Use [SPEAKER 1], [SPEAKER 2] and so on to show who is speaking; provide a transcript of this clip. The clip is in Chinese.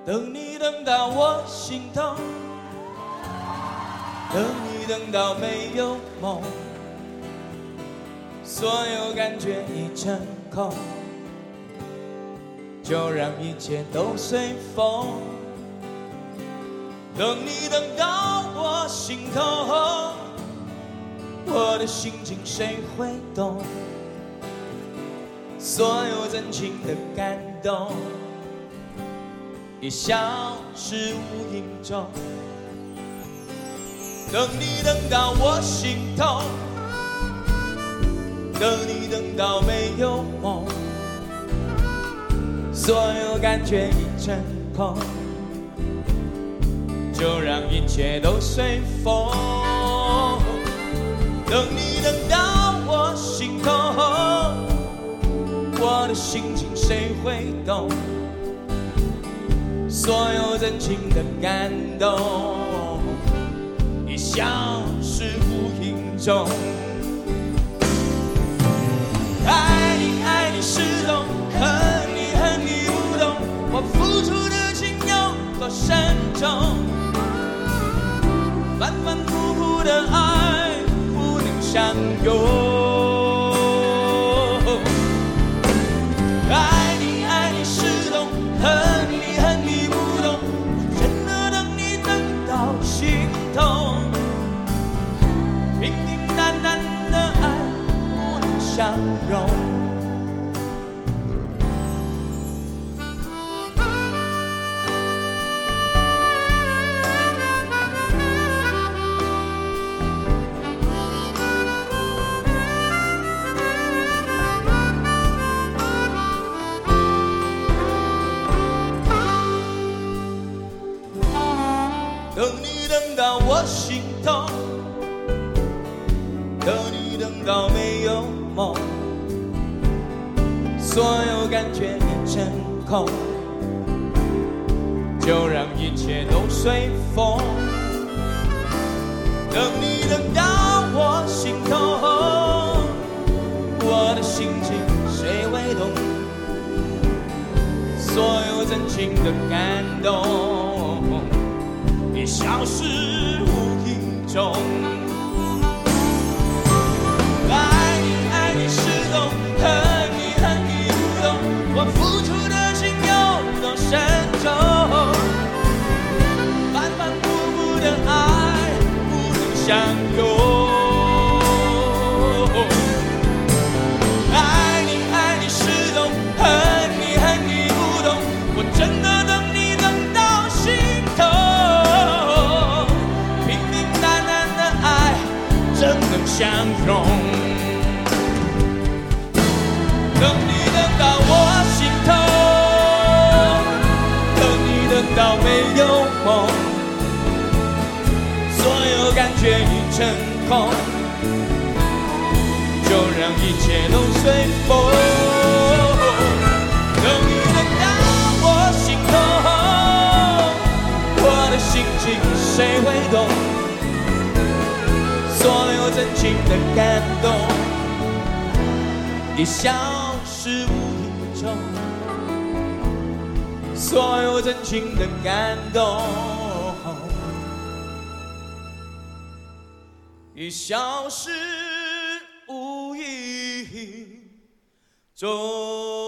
[SPEAKER 1] 等你等到我心痛，等你等到没有梦，所有感觉已成空，就让一切都随风。等你等到我心痛，我的心情谁会懂？所有真情的感动已消失无影踪。等你等到我心痛，等你等到没有梦，所有感觉已成空，就让一切都随风。等你等到我心痛，我的心情谁会懂？所有真情的感动已消失无影踪。爱你爱你是种，恨你恨你无动，我付出的情有多深重？反反复复的爱不能相拥。爱你爱你是种，恨你恨你不懂，真的等你等到心痛。平平淡淡的爱不能相容。等你等到我心痛，等你等到没有梦，所有感觉已成空，就让一切都随风。等你等到我心痛，我的心情谁会懂？所有真情的感动已消失无影踪。爱你爱你是种，恨你恨你不懂，我付出的情有多深重？反反复复的爱不能相拥。爱你爱你是种，恨你恨你不懂，我真的等你等到心痛。怎能相容？等你等到我心痛，等你等到没有梦，所有感觉已成空，就让一切都随风。等你等到我心痛，我的心情谁会懂？所有真情的感动已消失无影踪，所有真情的感动已消失无影踪。